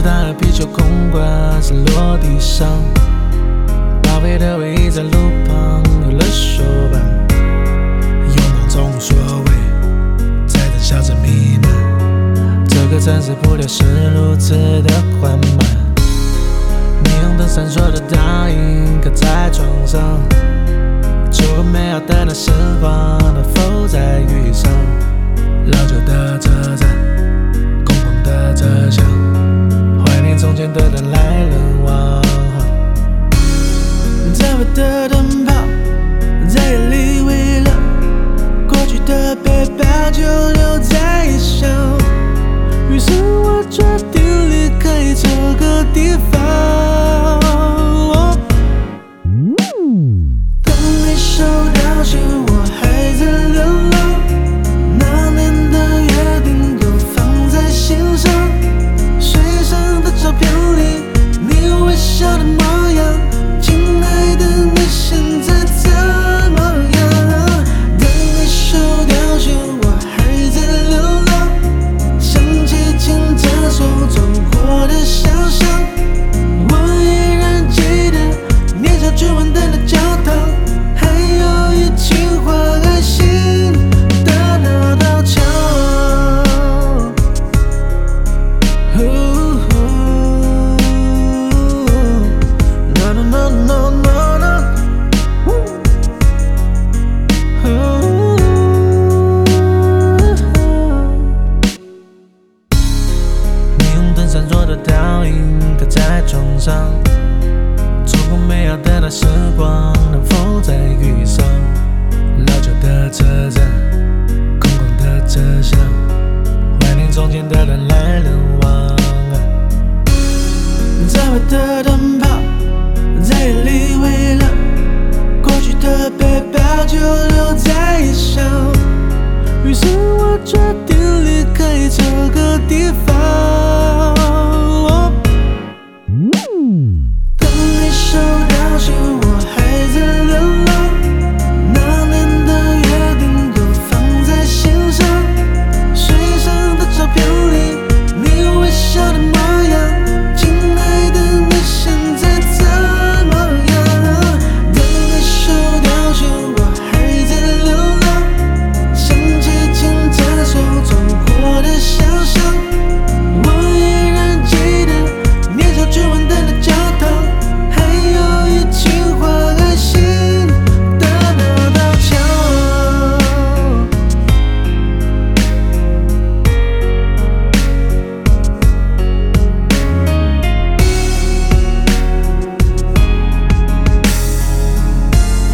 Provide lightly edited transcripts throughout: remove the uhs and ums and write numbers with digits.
弹和啤酒空罐散落地上，报废的回忆在路旁有了手办，拥抱中无所谓，在等笑着弥漫。这个城市步调是如此的缓慢，霓虹灯闪烁的倒影刻在窗上，烛光美好的那时光能否在雨上？老旧的车站，空旷的车厢，怀念从前的人来人往。在我的灯泡在夜里微亮，过去的背包就留在异乡，于是我决定离开这个地方。当你收到信，我还在流浪，那年的约定都放在心上，水上的照片里你微笑的模样，亲爱的你现在怎么样？当你收到信，我还在流浪，想起牵着手走过的小巷，我依然记得年少去玩的那教堂，还有一起画爱心的那道墙。No no no no no no。霓虹灯闪烁的倒影刻在窗上，烛光美好的那时光能否在遇上？老旧的车站，空旷的车厢，怀念从前的人来人往。在我的灯泡在夜里微亮，过去的背包就留在异乡，于是我决定离开这个地方。当你收到信，我还在流浪，那年的约定都放在心上，水上的照片里你微笑的模样，亲爱的你现在怎么样？当你收到信，我还在流浪，想起牵着手走过的小巷，我依然记得年少去玩的那教堂，还有一起画爱心的那道墙。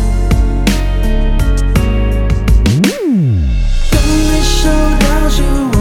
当你收到信，